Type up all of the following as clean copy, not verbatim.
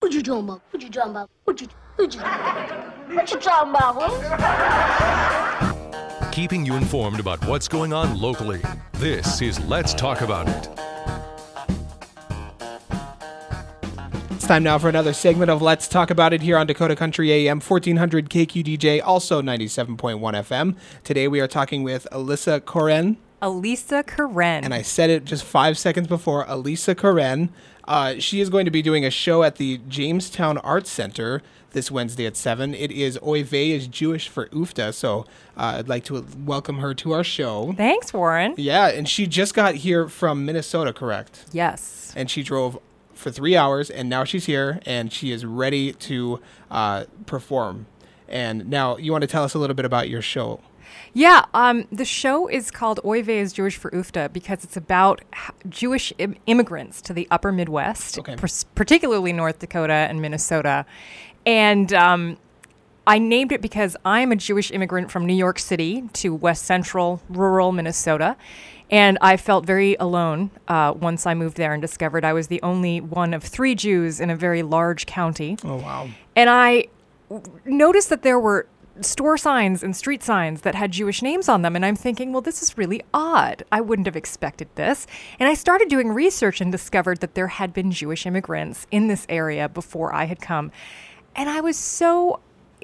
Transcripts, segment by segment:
What you talking about? What you talking about? What you talking about, huh? Keeping you informed about what's going on locally. This is Let's Talk About It. It's time now for another segment of Let's Talk About It here on Dakota Country AM 1400 KQDJ, also 97.1 FM. Today we are talking with Elisa Koren. Elisa Koren. And I said it just 5 seconds before, Elisa Koren. She is going to be doing a show at the Jamestown Arts Center this Wednesday at 7. It is Oy vey is Jewish for Ufta, so I'd like to welcome her to our show. Thanks, Warren. Yeah, and she just got here from Minnesota, correct? Yes. And she drove for 3 hours, and now she's here, and she is ready to perform. And now you want to tell us a little bit about your show. Yeah, the show is called Oy vey is Jewish for Ufta because it's about Jewish immigrants to the upper Midwest, particularly North Dakota and Minnesota. And I named it because I'm a Jewish immigrant from New York City to West Central, rural Minnesota. And I felt very alone once I moved there and discovered I was the only one of 3 Jews in a very large county. Oh, wow. And I noticed that there were store signs and street signs that had Jewish names on them. And I'm thinking, well, this is really odd. I wouldn't have expected this. And I started doing research and discovered that there had been Jewish immigrants in this area before I had come. And I was so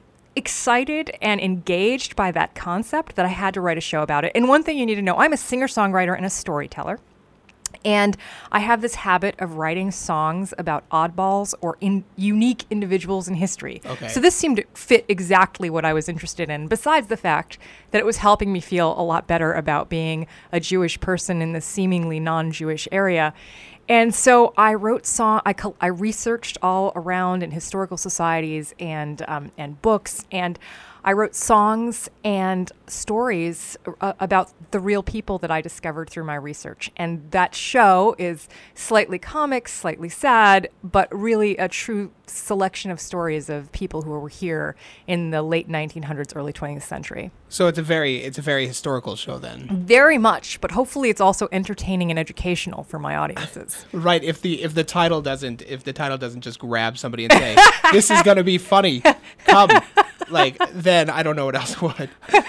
excited and engaged by that concept that I had to write a show about it. And one thing you need to know, I'm a singer-songwriter and a storyteller. And I have this habit of writing songs about oddballs or unique individuals in history. Okay. So this seemed to fit exactly what I was interested in, besides the fact that it was helping me feel a lot better about being a Jewish person in this seemingly non-Jewish area. And so I wrote I researched all around in historical societies and books, and I wrote songs and stories about the real people that I discovered through my research. And that show is slightly comic, slightly sad, but really a true selection of stories of people who were here in the late 1900s, early 20th century. So it's a very historical show then. Very much, but hopefully it's also entertaining and educational for my audiences. Right. If the title doesn't just grab somebody and say, this is going to be funny, come. Then I don't know what else would.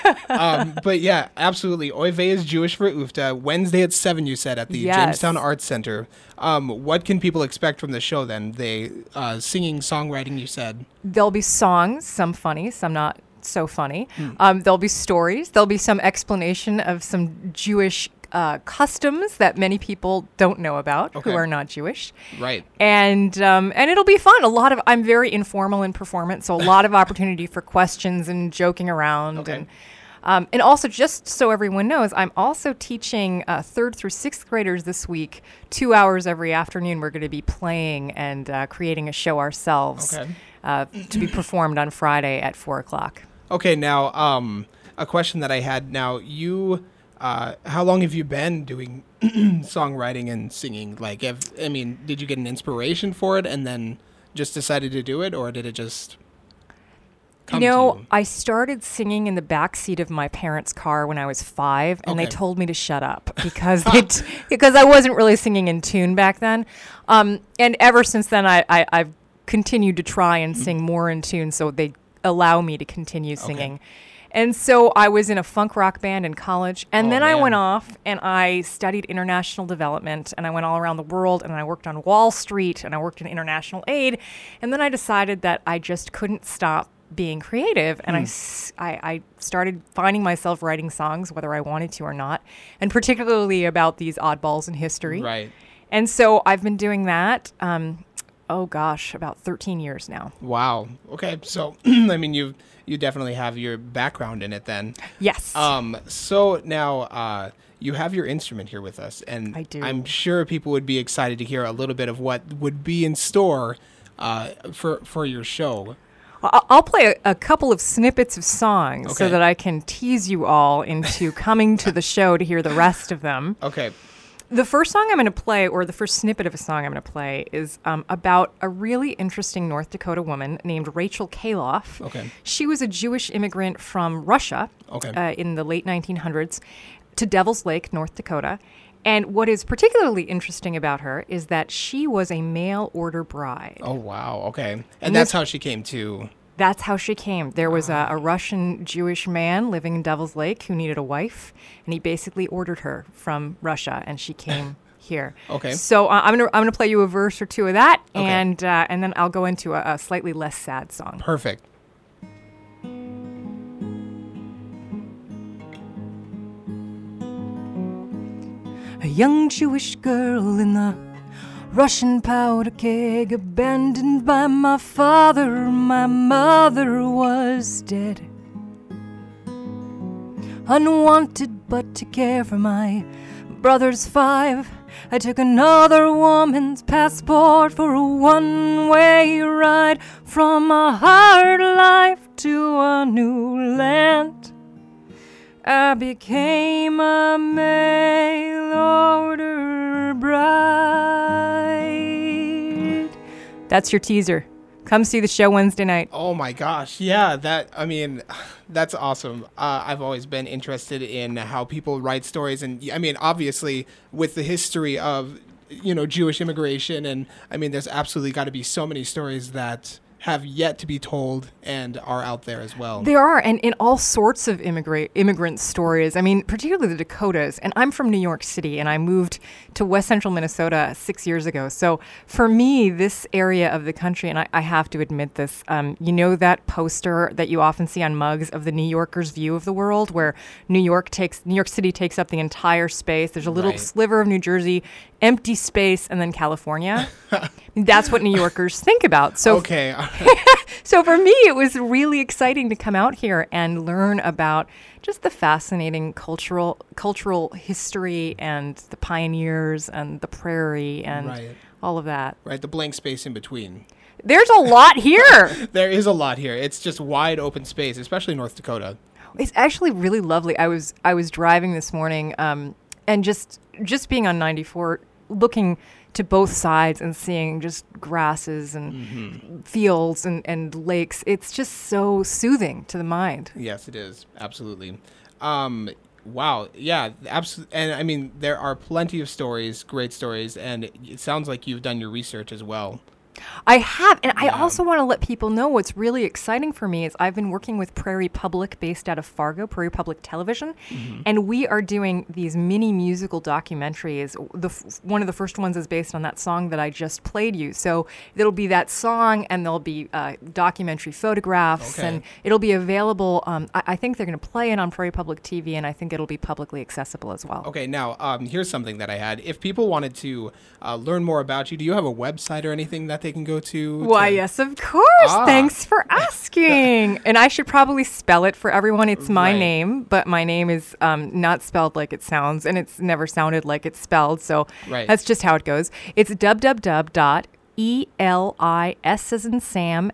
But yeah, absolutely. Oy vey is Jewish for Ufta. Wednesday at 7, you said, at the Jamestown Arts Center. What can people expect from the show then? They singing, songwriting, you said. There'll be songs, some funny, some not so funny. There'll be stories. There'll be some explanation of some Jewish customs that many people don't know about who are not Jewish. Right. And it'll be fun. I'm very informal in performance, so a lot of opportunity for questions and joking around. Okay. And also, just so everyone knows, I'm also teaching 3rd through 6th graders this week, 2 hours every afternoon. We're going to be playing and creating a show ourselves to be performed on Friday at 4 o'clock. Okay, now, a question that I had. Now, you... how long have you been doing songwriting and singing? Did you get an inspiration for it and then just decided to do it, or did it just come to you? I started singing in the backseat of my parents' car when I was 5, and they told me to shut up because because I wasn't really singing in tune back then. And ever since then, I've continued to try and sing more in tune, so they allow me to continue singing. Okay. And so I was in a funk rock band in college, and then I went off and I studied international development, and I went all around the world, and I worked on Wall Street, and I worked in international aid, and then I decided that I just couldn't stop being creative, and I started finding myself writing songs, whether I wanted to or not, and particularly about these oddballs in history. Right. And so I've been doing that, about 13 years now. Wow. Okay, so, you definitely have your background in it then. Yes. So now you have your instrument here with us, and I do. I'm sure people would be excited to hear a little bit of what would be in store for your show. I'll play a couple of snippets of songs so that I can tease you all into coming to the show to hear the rest of them. Okay. The first song I'm going to play, or the first snippet of a song I'm going to play, is about a really interesting North Dakota woman named Rachel Kaloff. Okay. She was a Jewish immigrant from Russia in the late 1900s to Devil's Lake, North Dakota. And what is particularly interesting about her is that she was a mail order bride. Oh, wow. Okay. And that's how she came to... That's how she came. There was a Russian Jewish man living in Devil's Lake who needed a wife, and he basically ordered her from Russia, and she came here. Okay. So I'm gonna play you a verse or two of that, Okay. and then I'll go into a slightly less sad song. Perfect. A young Jewish girl in the Russian powder keg, abandoned by my father. My mother was dead. Unwanted but to care for my brothers 5. I took another woman's passport for a one-way ride from a hard life to a new land. I became a mail order bride. That's your teaser. Come see the show Wednesday night. Oh my gosh. Yeah, that's awesome. I've always been interested in how people write stories. And I mean, obviously, with the history of, Jewish immigration. And I mean, there's absolutely got to be so many stories that have yet to be told and are out there as well. There are, and in all sorts of immigrant stories. I mean, particularly the Dakotas. And I'm from New York City, and I moved to West Central Minnesota 6 years ago. So for me, this area of the country, and I have to admit this, that poster that you often see on mugs of the New Yorker's view of the world, where New York City takes up the entire space. There's a little Right. sliver of New Jersey, empty space, and then California. That's what New Yorkers think about. So Okay. So for me, it was really exciting to come out here and learn about just the fascinating cultural history and the pioneers and the prairie and Right. all of that. Right. The blank space in between. There's a lot here. There is a lot here. It's just wide open space, especially North Dakota. It's actually really lovely. I was driving this morning, and just being on 94, looking to both sides and seeing just grasses and fields and lakes. It's just so soothing to the mind. Yes, it is. Absolutely. Wow. Yeah, absolutely. And I mean, there are plenty of stories, great stories, and it sounds like you've done your research as well. I have, and I also want to let people know what's really exciting for me is I've been working with Prairie Public based out of Fargo, Prairie Public Television, and we are doing these mini musical documentaries. One of the first ones is based on that song that I just played you. So it'll be that song, and there'll be documentary photographs, Okay. and it'll be available. I think they're going to play it on Prairie Public TV, and I think it'll be publicly accessible as well. Okay, now here's something that I had. If people wanted to learn more about you, do you have a website or anything that they can go to? Why, yes, of course. Thanks for asking. And I should probably spell it for everyone. It's my Right. name, but my name is not spelled like it sounds, and it's never sounded like it's spelled. So Right. that's just how it goes. It's www.ELIS as in Sam,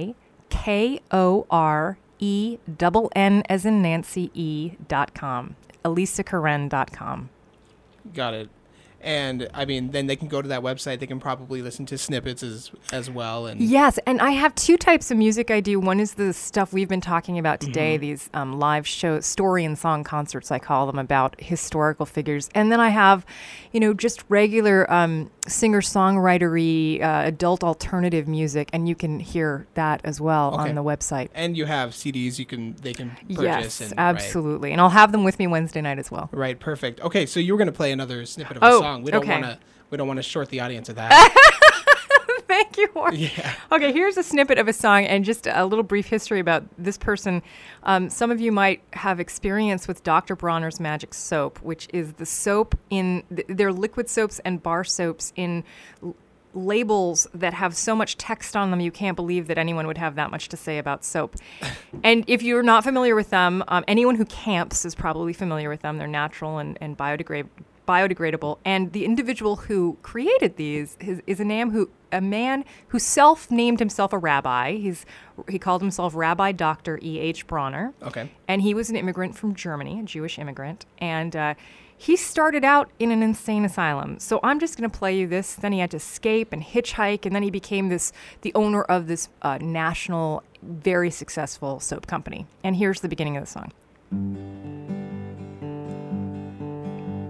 KORENN as in Nancy E.com. ElisaKaren.com. Got it. And I mean, then they can go to that website. They can probably listen to snippets as well. And Yes, and I have two types of music I do. One is the stuff we've been talking about today, these live show, story and song concerts, I call them, about historical figures. And then I have, just regular singer-songwritery, adult alternative music, and you can hear that as well Okay. on the website. And you have CDs they can purchase. Yes, and, absolutely. And I'll have them with me Wednesday night as well. Right, perfect. Okay, so you were going to play another snippet of a song. We don't okay. want to short the audience of that. Thank you, Warren. Yeah. Okay, here's a snippet of a song and just a little brief history about this person. Some of you might have experience with Dr. Bronner's Magic Soap, which is the soap in, they're liquid soaps and bar soaps in labels that have so much text on them you can't believe that anyone would have that much to say about soap. And if you're not familiar with them, anyone who camps is probably familiar with them. They're natural and biodegradable. And the individual who created these is a man who self-named himself a rabbi. He called himself Rabbi Dr. E.H. Bronner. Okay. And he was an immigrant from Germany, a Jewish immigrant. And he started out in an insane asylum. So I'm just going to play you this. Then he had to escape and hitchhike, and then he became the owner of this national, very successful soap company. And here's the beginning of the song.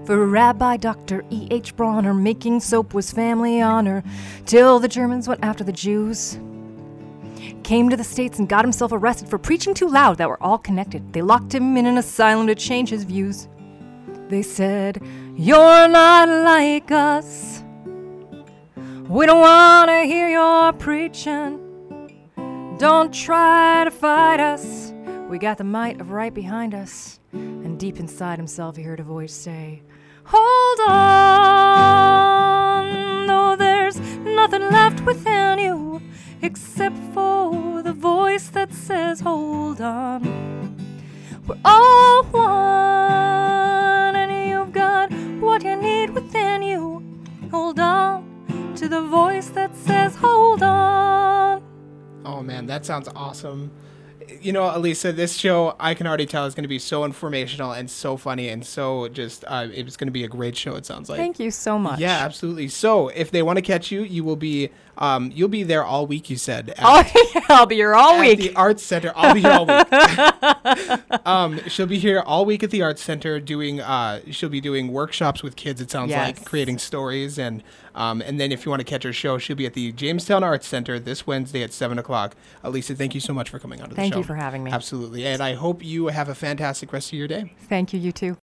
For Rabbi Dr. E.H. Bronner, making soap was family honor, till the Germans went after the Jews. Came to the States and got himself arrested for preaching too loud that we're all connected. They locked him in an asylum to change his views. They said, "You're not like us. We don't want to hear your preaching. Don't try to fight us. We got the might of right behind us." And deep inside himself he heard a voice say, "Hold on, though there's nothing left within you except for the voice that says hold on. We're all one, and you've got what you need within you. Hold on to the voice that says hold on." Oh man, that sounds awesome. You know, Elisa, this show, I can already tell, is going to be so informational and so funny and so just, it's going to be a great show, it sounds like. Thank you so much. Yeah, absolutely. So, if they want to catch you, you'll be there all week, you said. I'll be here all week. At the Arts Center. I'll be here all week. She'll be here all week at the Arts Center she'll be doing workshops with kids, it sounds like, creating stories. And then if you want to catch her show, she'll be at the Jamestown Arts Center this Wednesday at 7 o'clock. Elisa, thank you so much for coming on to the show. Thank you for having me. Absolutely. And I hope you have a fantastic rest of your day. Thank you, you too.